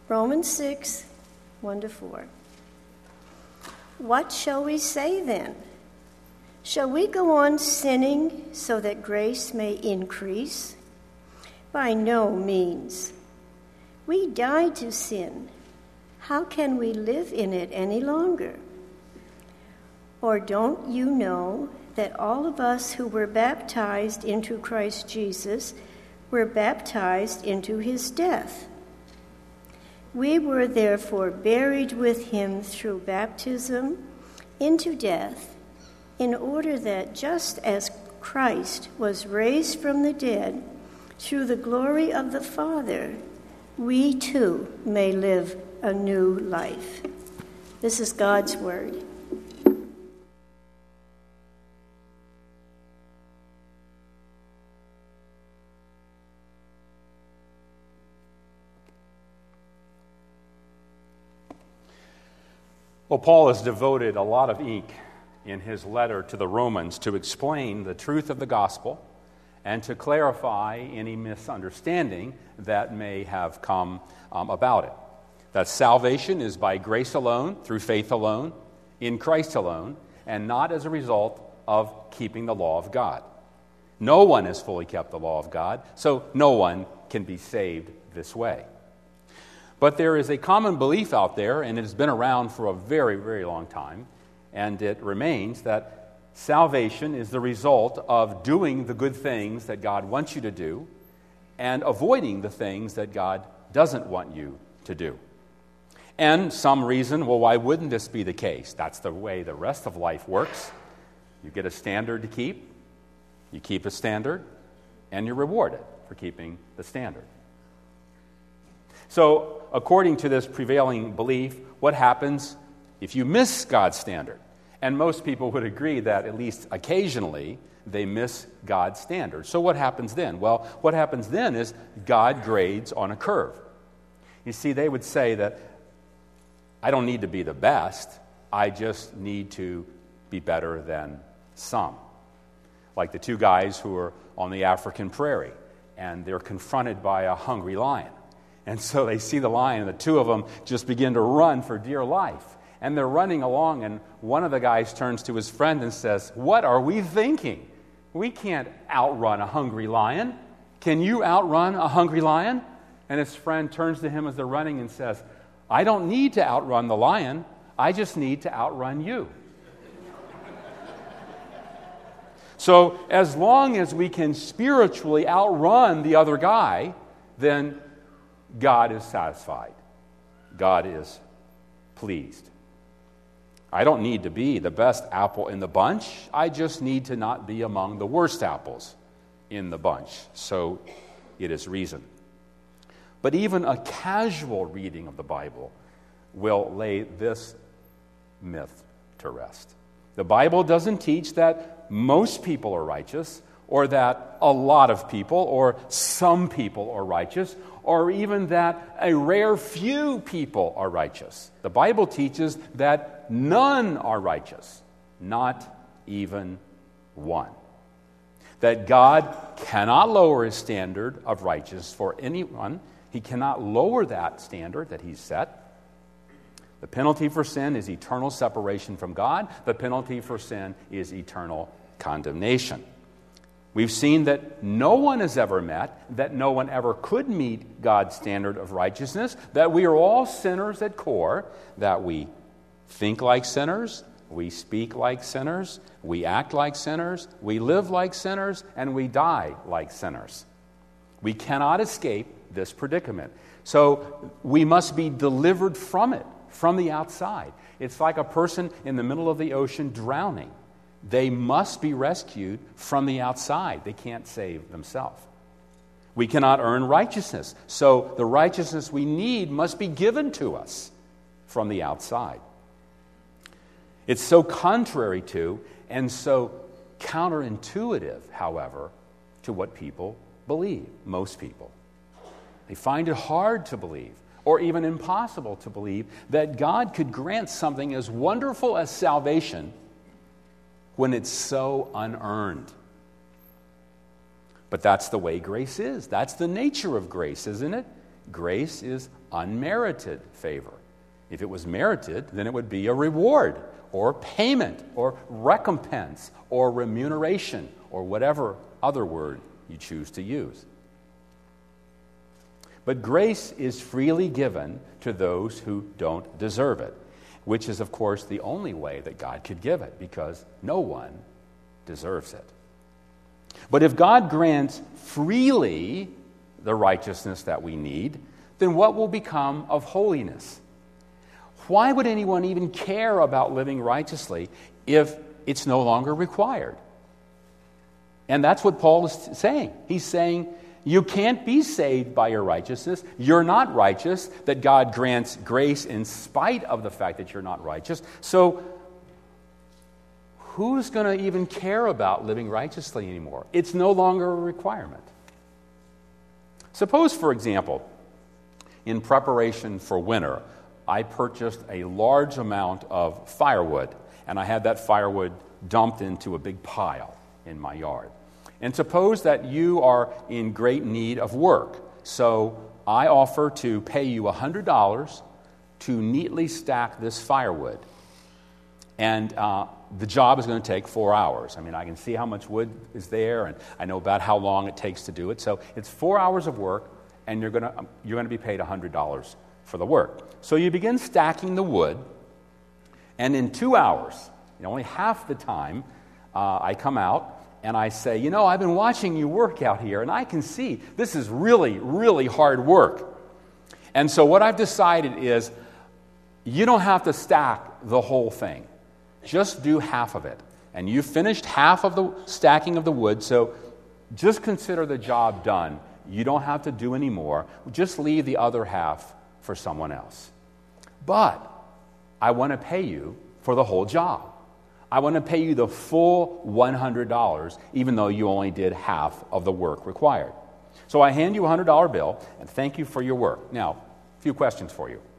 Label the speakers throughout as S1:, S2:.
S1: Romans 6, 1-4. What shall we say then? Shall we go on sinning so that grace may increase? By no means. We died to sin. How can we live in it any longer? Or don't you know that all of us who were baptized into Christ Jesus were baptized into his death? We were therefore buried with him through baptism into death, in order that just as Christ was raised from the dead through the glory of the Father, we too may live a new life. This is God's word.
S2: Well, Paul has devoted a lot of ink in his letter to the Romans to explain the truth of the gospel and to clarify any misunderstanding that may have come about it. That salvation is by grace alone, through faith alone, in Christ alone, and not as a result of keeping the law of God. No one has fully kept the law of God, so no one can be saved this way. But there is a common belief out there, and it has been around for a very, very long time, and it remains that salvation is the result of doing the good things that God wants you to do and avoiding the things that God doesn't want you to do. And some reason, well, why wouldn't this be the case? That's the way the rest of life works. You get a standard to keep, you keep a standard, and you're rewarded for keeping the standard. So, according to this prevailing belief, what happens if you miss God's standard? And most people would agree that at least occasionally they miss God's standard. So what happens then? Well, what happens then is God grades on a curve. You see, they would say that I don't need to be the best, I just need to be better than some. Like the two guys who are on the African prairie, and they're confronted by a hungry lion. And so they see the lion, and the two of them just begin to run for dear life. And they're running along, and one of the guys turns to his friend and says, "What are we thinking? We can't outrun a hungry lion. Can you outrun a hungry lion?" And his friend turns to him as they're running and says, "I don't need to outrun the lion. I just need to outrun you." So as long as we can spiritually outrun the other guy, then God is satisfied. God is pleased. I don't need to be the best apple in the bunch. I just need to not be among the worst apples in the bunch. So it is reason. But even a casual reading of the Bible will lay this myth to rest. The Bible doesn't teach that most people are righteous, or that a lot of people or some people are righteous, or even that a rare few people are righteous. The Bible teaches that none are righteous, not even one. That God cannot lower his standard of righteousness for anyone. He cannot lower that standard that he's set. The penalty for sin is eternal separation from God. The penalty for sin is eternal condemnation. We've seen that no one has ever met, that no one ever could meet God's standard of righteousness, that we are all sinners at core, that we think like sinners, we speak like sinners, we act like sinners, we live like sinners, and we die like sinners. We cannot escape this predicament. So we must be delivered from it, from the outside. It's like a person in the middle of the ocean drowning. They must be rescued from the outside. They can't save themselves. We cannot earn righteousness. So the righteousness we need must be given to us from the outside. It's so contrary to and so counterintuitive, however, to what people believe, most people. They find it hard to believe, or even impossible to believe, that God could grant something as wonderful as salvation when it's so unearned. But that's the way grace is. That's the nature of grace, isn't it? grace is unmerited favor. If it was merited, then it would be a reward or payment or recompense or remuneration or whatever other word you choose to use. But grace is freely given to those who don't deserve it, which is, of course, the only way that God could give it, because no one deserves it. But if God grants freely the righteousness that we need, then what will become of holiness? Why would anyone even care about living righteously if it's no longer required? And that's what Paul is saying. He's saying, you can't be saved by your righteousness. You're not righteous, that God grants grace in spite of the fact that you're not righteous. So who's going to even care about living righteously anymore? It's no longer a requirement. Suppose, for example, in preparation for winter, I purchased a large amount of firewood, and I had that firewood dumped into a big pile in my yard. And suppose that you are in great need of work. So I offer to pay you $100 to neatly stack this firewood. And the job is going to take 4 hours. I mean, I can see how much wood is there, and I know about how long it takes to do it. So it's 4 hours of work, and you're going to be paid $100 for the work. So you begin stacking the wood, and in 2 hours, only half the time, I come out, and I say, I've been watching you work out here, and I can see this is really, really hard work. And so what I've decided is you don't have to stack the whole thing. Just do half of it. And you finished half of the stacking of the wood, so just consider the job done. You don't have to do any more. Just leave the other half for someone else. But I want to pay you for the whole job. I want to pay you the full $100, even though you only did half of the work required. So I hand you a $100 bill, and thank you for your work. Now, a few questions for you.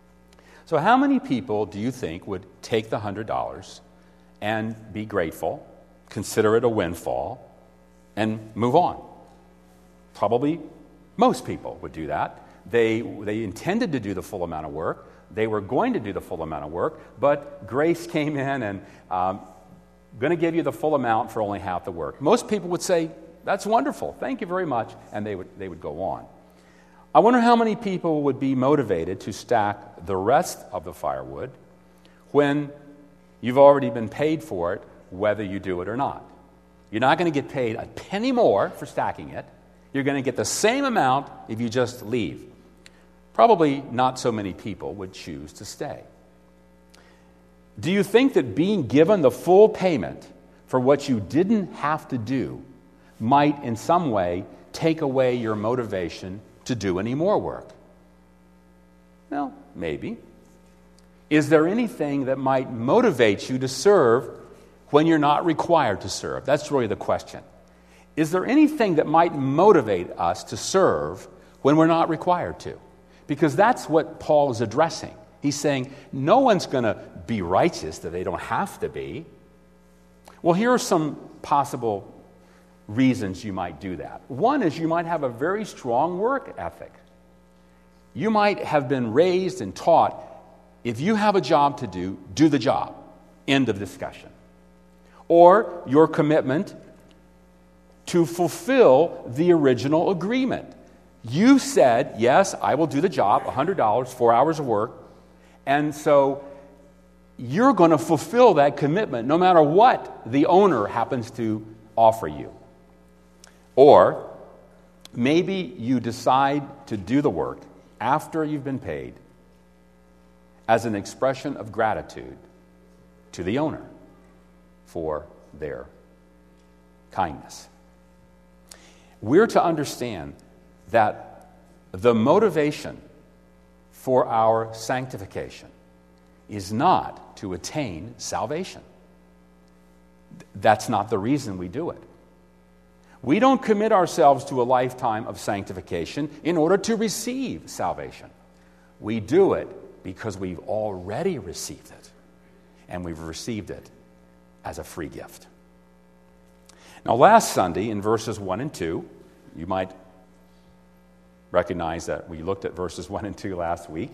S2: So how many people do you think would take the $100 and be grateful, consider it a windfall, and move on? Probably most people would do that. They intended to do the full amount of work. They were going to do the full amount of work, but grace came in and going to give you the full amount for only half the work. Most people would say, that's wonderful, thank you very much, and they would go on. I wonder how many people would be motivated to stack the rest of the firewood when you've already been paid for it, whether you do it or not. You're not going to get paid a penny more for stacking it. You're going to get the same amount if you just leave. Probably not so many people would choose to stay. Do you think that being given the full payment for what you didn't have to do might in some way take away your motivation to do any more work? Well, maybe. Is there anything that might motivate you to serve when you're not required to serve? That's really the question. Is there anything that might motivate us to serve when we're not required to? Because that's what Paul is addressing. He's saying, no one's going to be righteous that they don't have to be. Well, here are some possible reasons you might do that. One is you might have a very strong work ethic. You might have been raised and taught, if you have a job to do, do the job. End of discussion. Or your commitment to fulfill the original agreement. You said, yes, I will do the job, $100, 4 hours of work, and so you're going to fulfill that commitment no matter what the owner happens to offer you. Or maybe you decide to do the work after you've been paid as an expression of gratitude to the owner for their kindness. We're to understand that the motivation for our sanctification is not to attain salvation. That's not the reason we do it. We don't commit ourselves to a lifetime of sanctification in order to receive salvation. We do it because we've already received it, and we've received it as a free gift. Now, last Sunday, in verses 1 and 2, you might recognize that we looked at verses 1 and 2 last week.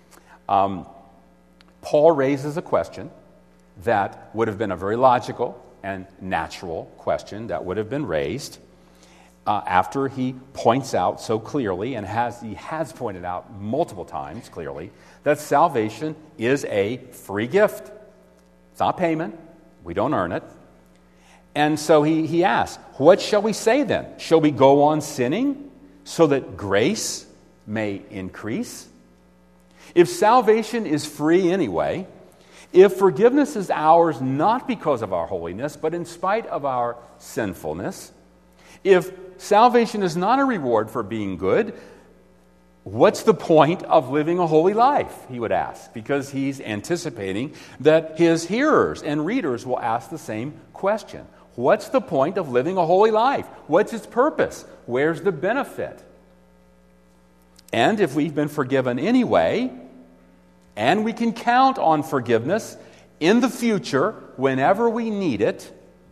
S2: Paul raises a question that would have been a very logical and natural question that would have been raised after he points out so clearly, and he has pointed out multiple times clearly, that salvation is a free gift. It's not payment. We don't earn it. And so he asks, what shall we say then? Shall we go on sinning so that grace may increase? If salvation is free anyway, if forgiveness is ours not because of our holiness, but in spite of our sinfulness, if salvation is not a reward for being good, what's the point of living a holy life, he would ask, because he's anticipating that his hearers and readers will ask the same question. What's the point of living a holy life? What's its purpose? Where's the benefit? And if we've been forgiven anyway, and we can count on forgiveness in the future whenever we need it,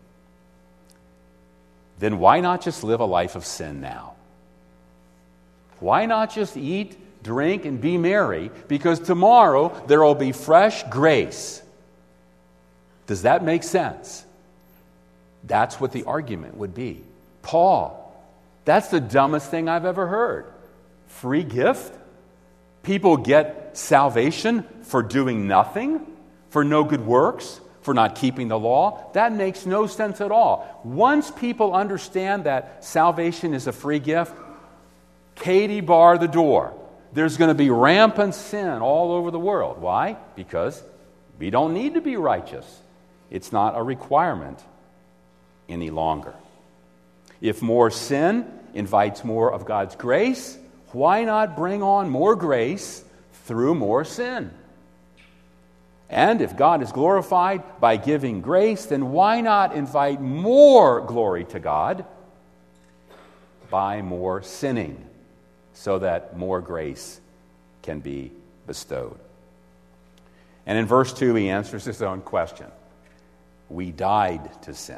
S2: then why not just live a life of sin now? Why not just eat, drink, and be merry? Because tomorrow there will be fresh grace. Does that make sense? That's what the argument would be. Paul, that's the dumbest thing I've ever heard. Free gift? People get salvation for doing nothing, for no good works, for not keeping the law? That makes no sense at all. Once people understand that salvation is a free gift, Katie, bar the door. There's going to be rampant sin all over the world. Why? Because we don't need to be righteous. It's not a requirement any longer. If more sin invites more of God's grace, why not bring on more grace through more sin? And if God is glorified by giving grace, then why not invite more glory to God by more sinning, so that more grace can be bestowed? And in verse 2, he answers his own question. We died to sin.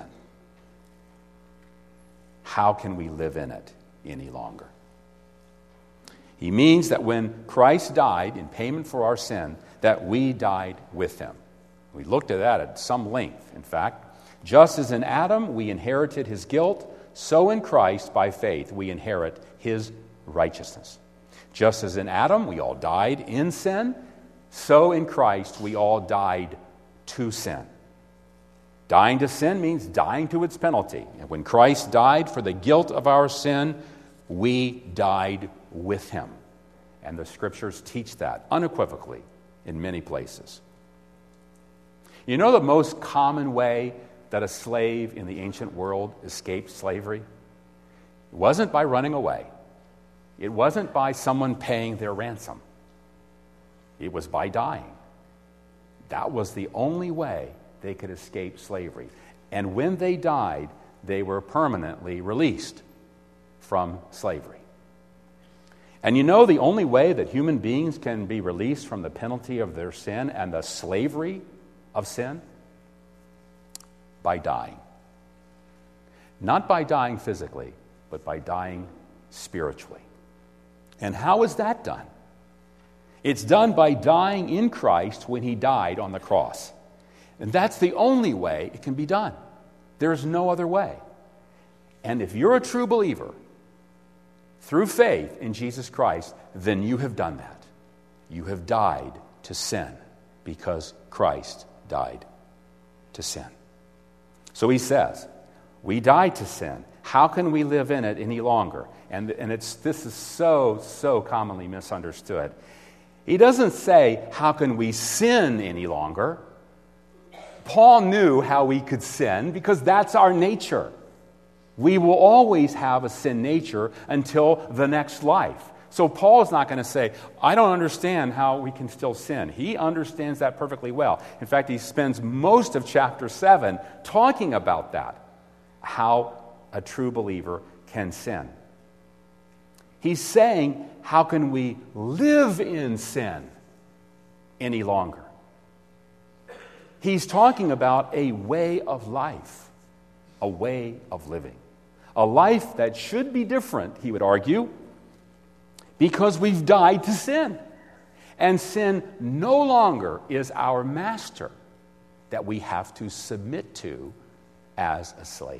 S2: How can we live in it any longer? He means that when Christ died in payment for our sin, that we died with him. We looked at that at some length, in fact. Just as in Adam we inherited his guilt, so in Christ, by faith, we inherit his righteousness. Just as in Adam we all died in sin, so in Christ we all died to sin. Dying to sin means dying to its penalty. And when Christ died for the guilt of our sin, we died with him. And the Scriptures teach that unequivocally in many places. You know the most common way that a slave in the ancient world escaped slavery? It wasn't by running away. It wasn't by someone paying their ransom. It was by dying. That was the only way they could escape slavery. And when they died, they were permanently released from slavery. And you know the only way that human beings can be released from the penalty of their sin and the slavery of sin? By dying. Not by dying physically, but by dying spiritually. And how is that done? It's done by dying in Christ when he died on the cross. And that's the only way it can be done. There's no other way. And if you're a true believer, through faith in Jesus Christ, then you have done that. You have died to sin because Christ died to sin. So he says, we died to sin. How can we live in it any longer? And this is so commonly misunderstood. He doesn't say, how can we sin any longer? Paul knew how we could sin because that's our nature. We will always have a sin nature until the next life. So Paul is not going to say, I don't understand how we can still sin. He understands that perfectly well. In fact, he spends most of chapter 7 talking about that, how a true believer can sin. He's saying, how can we live in sin any longer? He's talking about a way of life, a way of living. A life that should be different, he would argue, because we've died to sin. And sin no longer is our master that we have to submit to as a slave.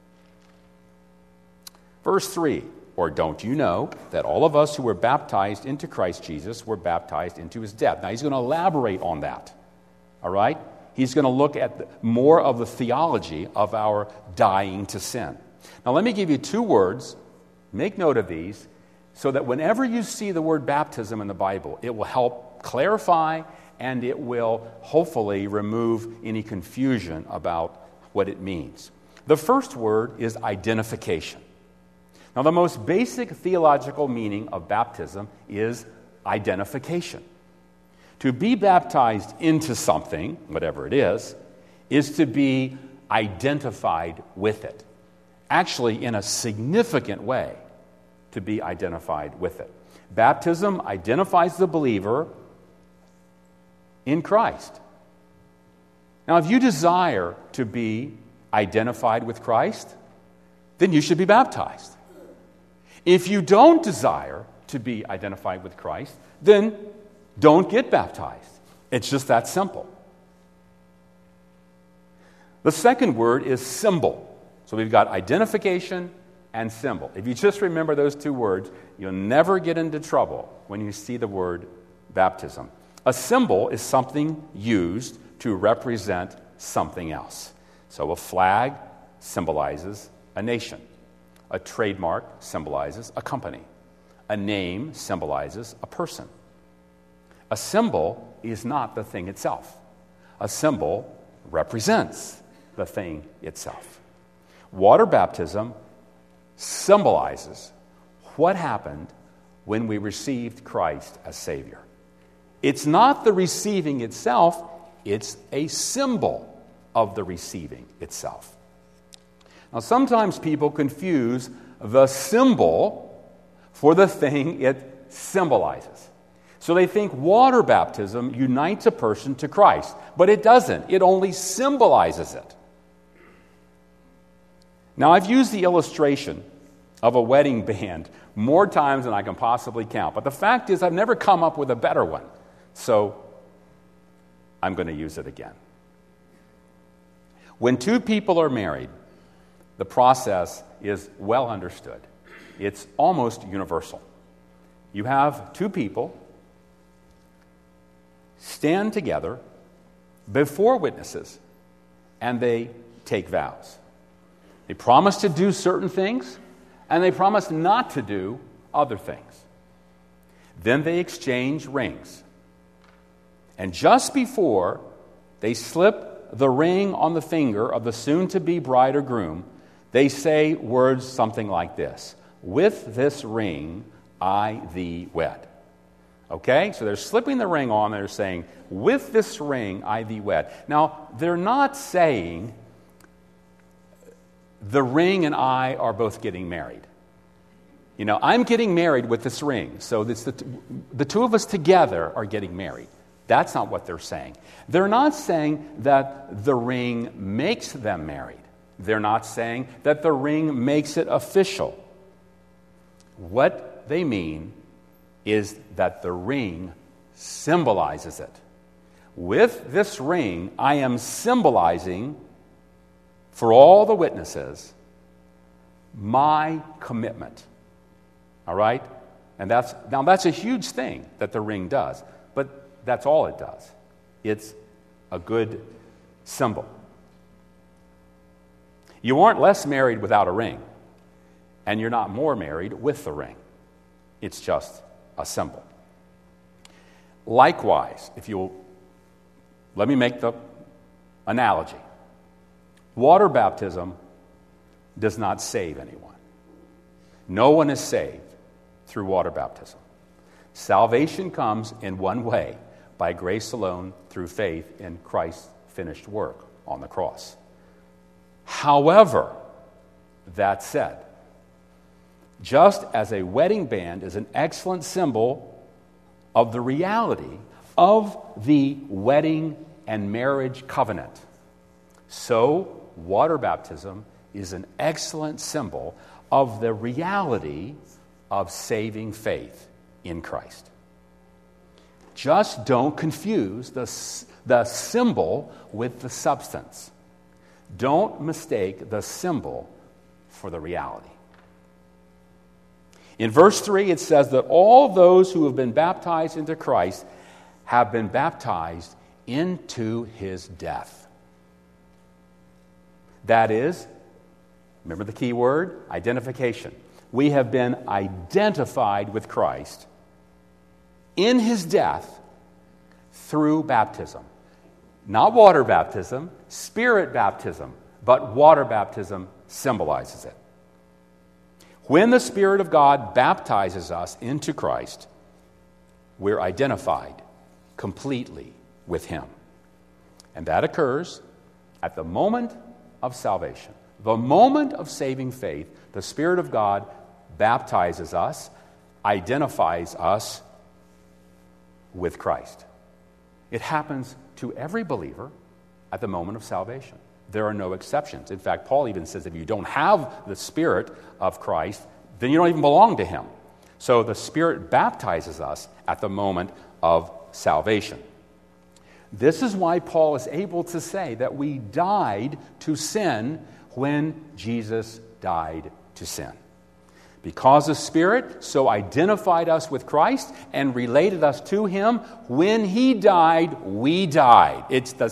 S2: Verse 3, or don't you know that all of us who were baptized into Christ Jesus were baptized into his death? Now he's going to elaborate on that, all right? He's going to look at more of the theology of our dying to sin. Now let me give you two words. Make note of these so that whenever you see the word baptism in the Bible, it will help clarify and it will hopefully remove any confusion about what it means. The first word is identification. Now, the most basic theological meaning of baptism is identification. To be baptized into something, whatever it is to be identified with it. Actually, in a significant way, to be identified with it. Baptism identifies the believer in Christ. Now, if you desire to be identified with Christ, then you should be baptized. If you don't desire to be identified with Christ, then don't get baptized. It's just that simple. The second word is symbol. So we've got identification and symbol. If you just remember those two words, you'll never get into trouble when you see the word baptism. A symbol is something used to represent something else. So a flag symbolizes a nation. A trademark symbolizes a company. A name symbolizes a person. A symbol is not the thing itself. A symbol represents the thing itself. Water baptism symbolizes what happened when we received Christ as Savior. It's not the receiving itself, it's a symbol of the receiving itself. Now, sometimes people confuse the symbol for the thing it symbolizes. So they think water baptism unites a person to Christ, but it doesn't. It only symbolizes it. Now, I've used the illustration of a wedding band more times than I can possibly count, but the fact is I've never come up with a better one, so I'm going to use it again. When two people are married, the process is well understood. It's almost universal. You have two people stand together before witnesses, and they take vows. They promise to do certain things, and they promise not to do other things. Then they exchange rings. And just before they slip the ring on the finger of the soon-to-be bride or groom, they say words something like this: "With this ring I thee wed." Okay? So they're slipping the ring on, they're saying, "With this ring I thee wed." Now, they're not saying the ring and I are both getting married. You know, I'm getting married with this ring, so the two of us together are getting married. That's not what they're saying. They're not saying that the ring makes them married. They're not saying that the ring makes it official. What they mean is that the ring symbolizes it. With this ring, I am symbolizing for all the witnesses my commitment. All right? And that's a huge thing that the ring does, but that's all it does. It's a good symbol. You aren't less married without a ring, and you're not more married with the ring. It's just a symbol. Likewise, let me make the analogy. Water baptism does not save anyone. No one is saved through water baptism. Salvation comes in one way, by grace alone, through faith in Christ's finished work on the cross. However, that said, just as a wedding band is an excellent symbol of the reality of the wedding and marriage covenant, so water baptism is an excellent symbol of the reality of saving faith in Christ. Just don't confuse the symbol with the substance. Don't mistake the symbol for the reality. In verse 3, it says that all those who have been baptized into Christ have been baptized into his death. That is, remember the key word? Identification. We have been identified with Christ in his death through baptism. Not water baptism, spirit baptism, but water baptism symbolizes it. When the Spirit of God baptizes us into Christ, we're identified completely with him. And that occurs at the moment of salvation. The moment of saving faith, the Spirit of God baptizes us, identifies us with Christ. It happens to every believer at the moment of salvation. There are no exceptions. In fact, Paul even says if you don't have the Spirit of Christ, then you don't even belong to him. So the Spirit baptizes us at the moment of salvation. This is why Paul is able to say that we died to sin when Jesus died to sin. Because the Spirit so identified us with Christ and related us to him, when he died, we died.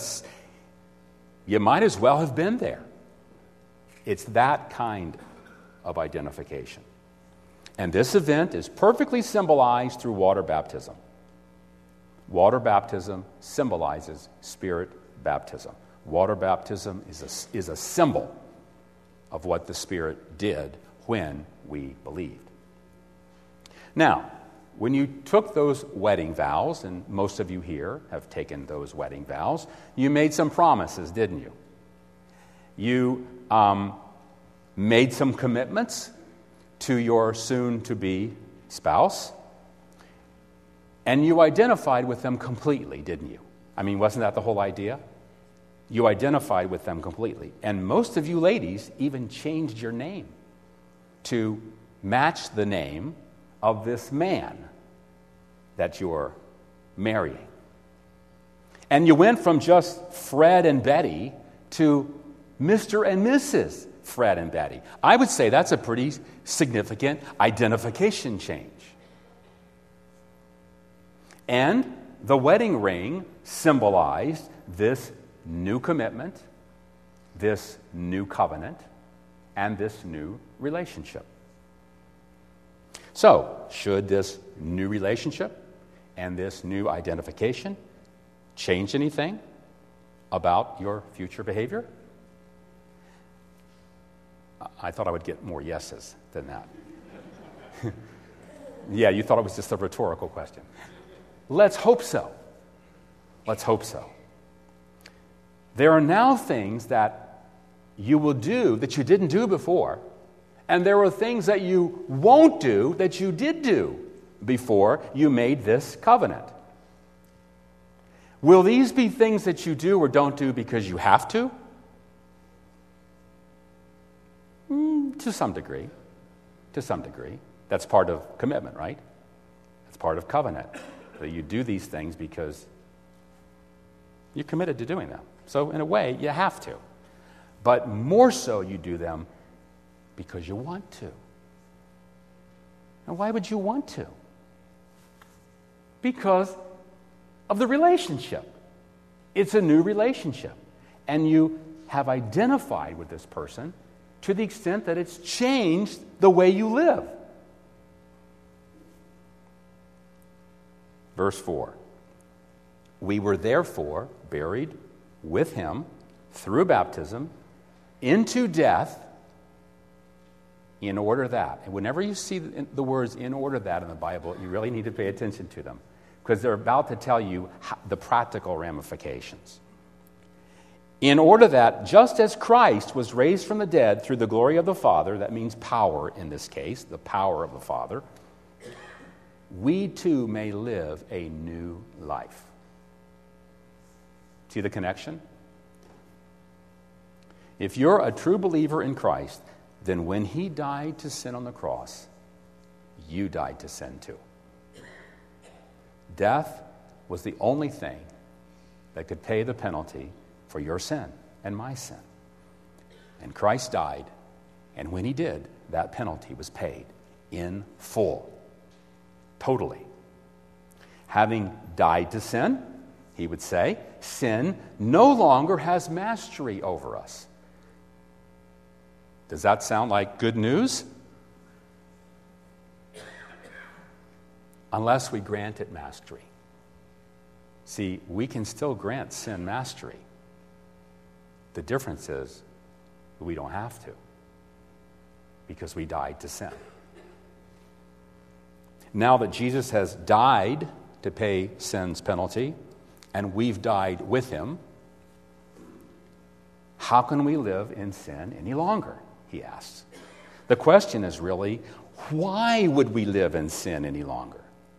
S2: You might as well have been there. It's that kind of identification. And this event is perfectly symbolized through water baptism. Water baptism symbolizes Spirit baptism. Water baptism is a symbol of what the Spirit did when we believed. Now, when you took those wedding vows, and most of you here have taken those wedding vows, you made some promises, didn't you? You made some commitments to your soon-to-be spouse, and you identified with them completely, didn't you? I mean, wasn't that the whole idea? You identified with them completely. And most of you ladies even changed your name to match the name of this man that you're marrying. And you went from just Fred and Betty to Mr. and Mrs. Fred and Betty. I would say that's a pretty significant identification change. And the wedding ring symbolized this new commitment, this new covenant, and this new relationship. So, should this new relationship and this new identification change anything about your future behavior? I thought I would get more yeses than that. Yeah, you thought it was just a rhetorical question. Let's hope so. Let's hope so. There are now things that you will do that you didn't do before, and there are things that you won't do that you did do before you made this covenant. Will these be things that you do or don't do because you have to? To some degree. To some degree. That's part of commitment, right? That's part of covenant. That you do these things because you're committed to doing them. So in a way, you have to. But more so, you do them because you want to. And why would you want to? Because of the relationship. It's a new relationship. And you have identified with this person to the extent that it's changed the way you live. Verse 4. We were therefore buried with him through baptism into death, in order that. And whenever you see the words in order that in the Bible, you really need to pay attention to them, because they're about to tell you the practical ramifications. In order that, just as Christ was raised from the dead through the glory of the Father, that means power in this case, the power of the Father, we too may live a new life. See the connection? If you're a true believer in Christ, then when he died to sin on the cross, you died to sin too. Death was the only thing that could pay the penalty for your sin and my sin. And Christ died, and when he did, that penalty was paid in full, totally. Having died to sin, he would say, sin no longer has mastery over us. Does that sound like good news? Unless we grant it mastery. See, we can still grant sin mastery. The difference is we don't have to, because we died to sin. Now that Jesus has died to pay sin's penalty, and we've died with him, how can we live in sin any longer, he asks. The question is really, why would we live in sin any longer?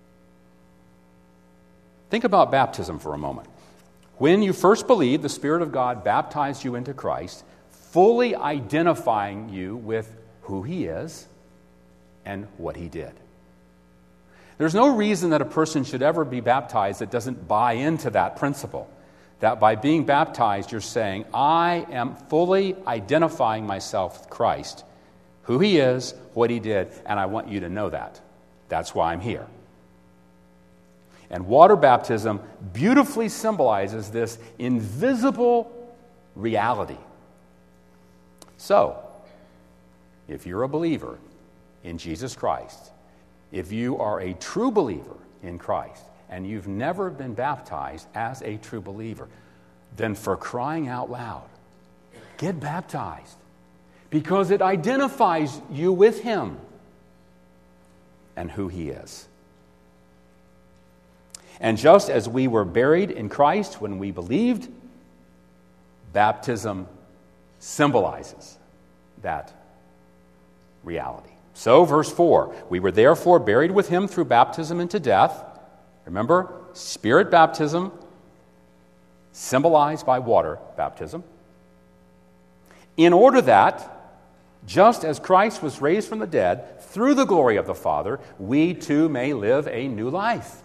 S2: Think about baptism for a moment. When you first believed, the Spirit of God baptized you into Christ, fully identifying you with who he is and what he did. There's no reason that a person should ever be baptized that doesn't buy into that principle. That by being baptized, you're saying, I am fully identifying myself with Christ, who he is, what he did, and I want you to know that. That's why I'm here. And water baptism beautifully symbolizes this invisible reality. So, if you're a believer in Jesus Christ, if you are a true believer in Christ, and you've never been baptized as a true believer, then for crying out loud, get baptized, because it identifies you with him and who he is. And just as we were buried in Christ when we believed, baptism symbolizes that reality. So, verse 4, we were therefore buried with him through baptism into death. Remember, Spirit baptism symbolized by water baptism. In order that, just as Christ was raised from the dead through the glory of the Father, we too may live a new life.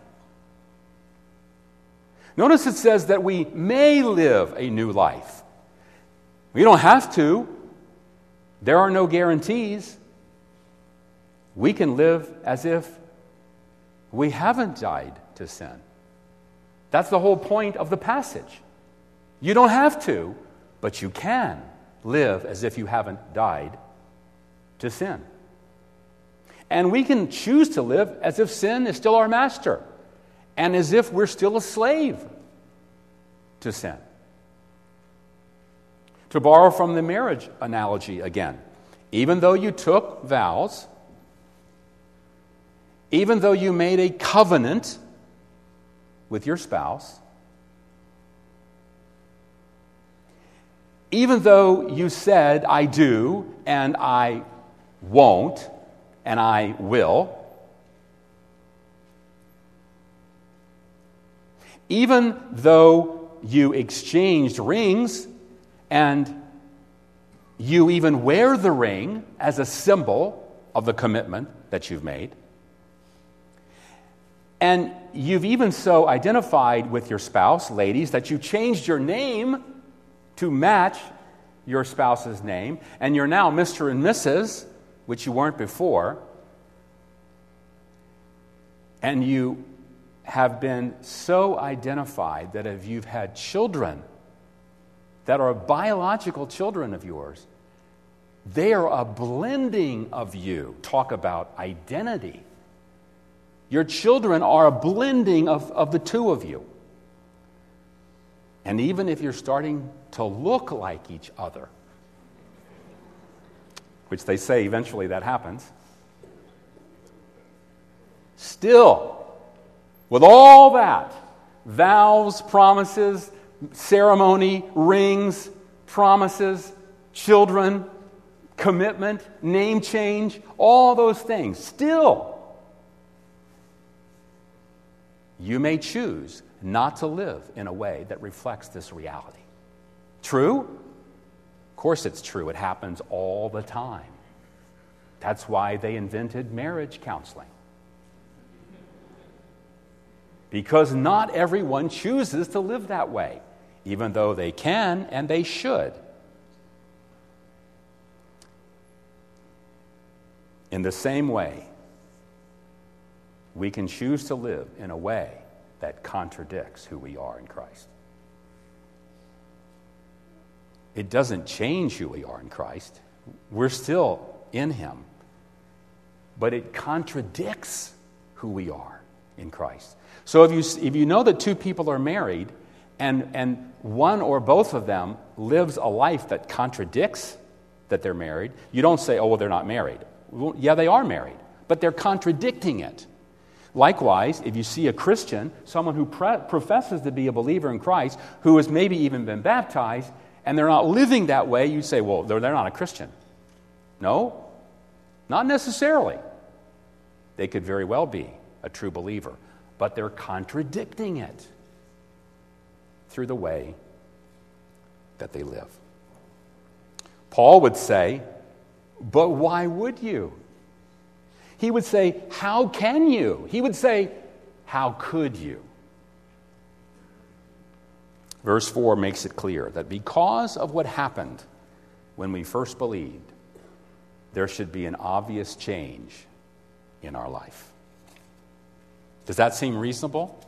S2: Notice it says that we may live a new life. We don't have to. There are no guarantees. We can live as if we haven't died to sin. That's the whole point of the passage. You don't have to, but you can live as if you haven't died to sin. And we can choose to live as if sin is still our master, and as if we're still a slave to sin. To borrow from the marriage analogy again, even though you took vows, even though you made a covenant with your spouse, even though you said, I do, and I won't, and I will, even though you exchanged rings, and you even wear the ring as a symbol of the commitment that you've made, and you've even so identified with your spouse, ladies, that you changed your name to match your spouse's name, and you're now Mr. and Mrs., which you weren't before, and you have been so identified that if you've had children that are biological children of yours, they are a blending of you. Talk about identity. Your children are a blending of the two of you. And even if you're starting to look like each other, which they say eventually that happens, still, with all that, vows, promises, ceremony, rings, promises, children, commitment, name change, all those things, still, you may choose not to live in a way that reflects this reality. True? Of course it's true. It happens all the time. That's why they invented marriage counseling. because not everyone chooses to live that way, even though they can and they should. In the same way, we can choose to live in a way that contradicts who we are in Christ. It doesn't change who we are in Christ. We're still in Him. But it contradicts who we are in Christ. So if you know that two people are married and one or both of them lives a life that contradicts that they're married, you don't say, oh, well, they're not married. Well, yeah, they are married, but they're contradicting it. Likewise, if you see a Christian, someone who professes to be a believer in Christ, who has maybe even been baptized, and they're not living that way, you say, well, they're not a Christian. No, not necessarily. They could very well be a true believer, but they're contradicting it through the way that they live. Paul would say, but why would you? He would say, how can you? He would say, how could you? Verse 4 makes it clear that because of what happened when we first believed, there should be an obvious change in our life. Does that seem reasonable?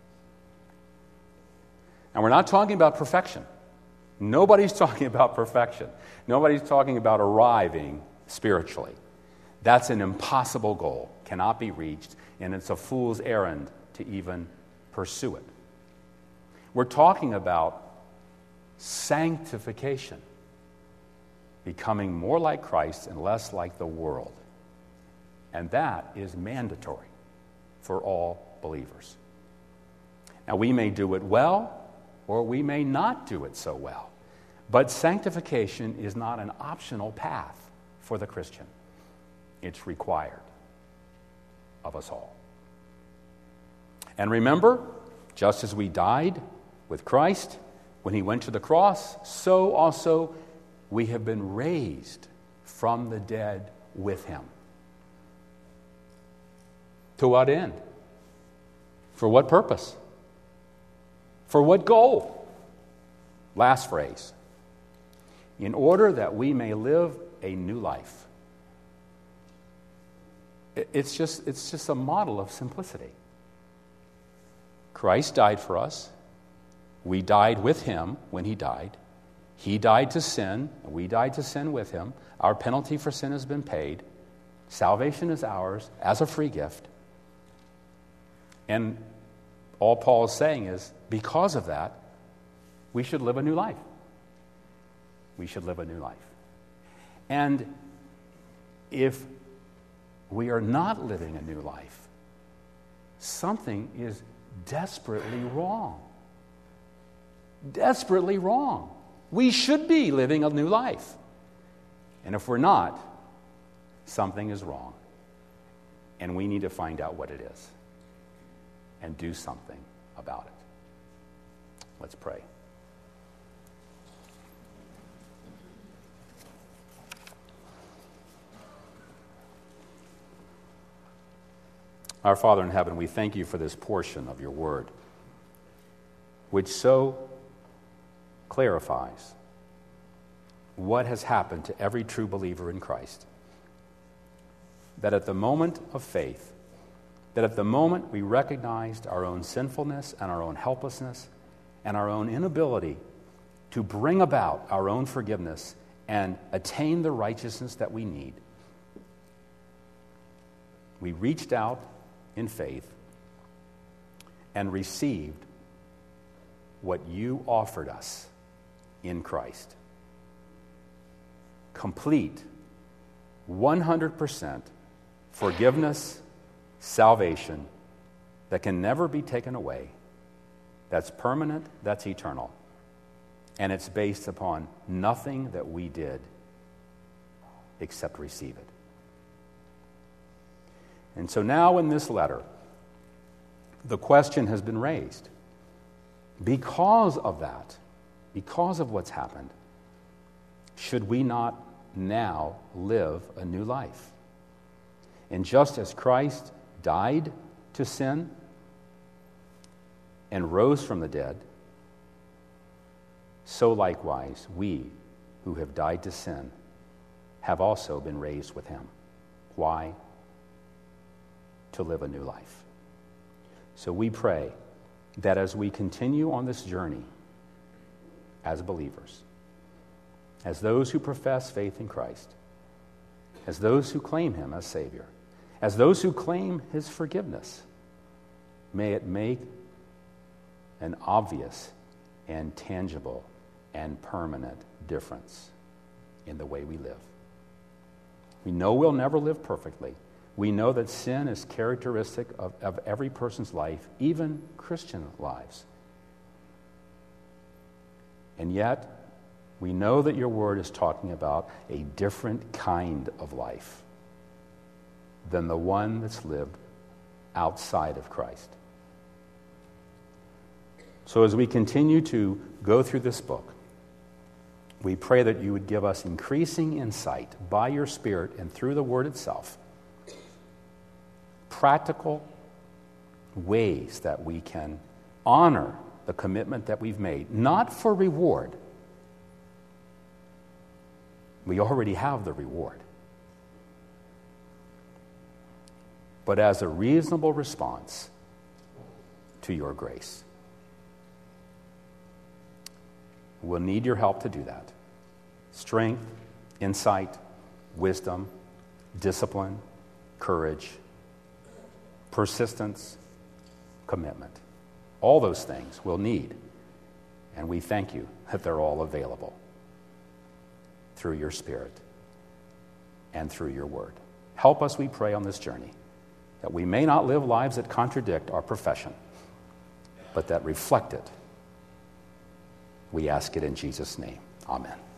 S2: And we're not talking about perfection. Nobody's talking about perfection. Nobody's talking about arriving spiritually. That's an impossible goal, cannot be reached, and it's a fool's errand to even pursue it. We're talking about sanctification, becoming more like Christ and less like the world. And that is mandatory for all believers. Now, we may do it well, or we may not do it so well. But sanctification is not an optional path for the Christian. It's required of us all. And remember, just as we died with Christ when He went to the cross, so also we have been raised from the dead with Him. To what end? For what purpose? For what goal? Last phrase. In order that we may live a new life. It's just a model of simplicity. Christ died for us. We died with Him when He died. He died to sin, and we died to sin with Him. Our penalty for sin has been paid. Salvation is ours as a free gift. And all Paul is saying is, because of that, we should live a new life. We should live a new life. And if we are not living a new life, something is desperately wrong. Desperately wrong. We should be living a new life. And if we're not, something is wrong. And we need to find out what it is and do something about it. Let's pray. Our Father in heaven, we thank You for this portion of Your word, which so clarifies what has happened to every true believer in Christ. That at the moment of faith, that at the moment we recognized our own sinfulness and our own helplessness and our own inability to bring about our own forgiveness and attain the righteousness that we need, we reached out in faith and received what You offered us in Christ. Complete, 100% forgiveness, salvation that can never be taken away, that's permanent, that's eternal, and it's based upon nothing that we did except receive it. And so now in this letter, the question has been raised. Because of that, because of what's happened, should we not now live a new life? And just as Christ died to sin, and rose from the dead, so likewise we who have died to sin have also been raised with him. Why? To live a new life. So we pray that as we continue on this journey as believers, as those who profess faith in Christ, as those who claim him as Savior, as those who claim his forgiveness, may it make an obvious and tangible and permanent difference in the way we live. We know we'll never live perfectly. We know that sin is characteristic of every person's life, even Christian lives. And yet, we know that your word is talking about a different kind of life than the one that's lived outside of Christ. So as we continue to go through this book, we pray that you would give us increasing insight by your Spirit and through the Word itself, practical ways that we can honor the commitment that we've made, not for reward. We already have the reward. But as a reasonable response to your grace. We'll need your help to do that. Strength, insight, wisdom, discipline, courage, persistence, commitment. All those things we'll need. And we thank you that they're all available through your Spirit and through your word. Help us, we pray, on this journey, that we may not live lives that contradict our profession, but that reflect it. We ask it in Jesus' name. Amen.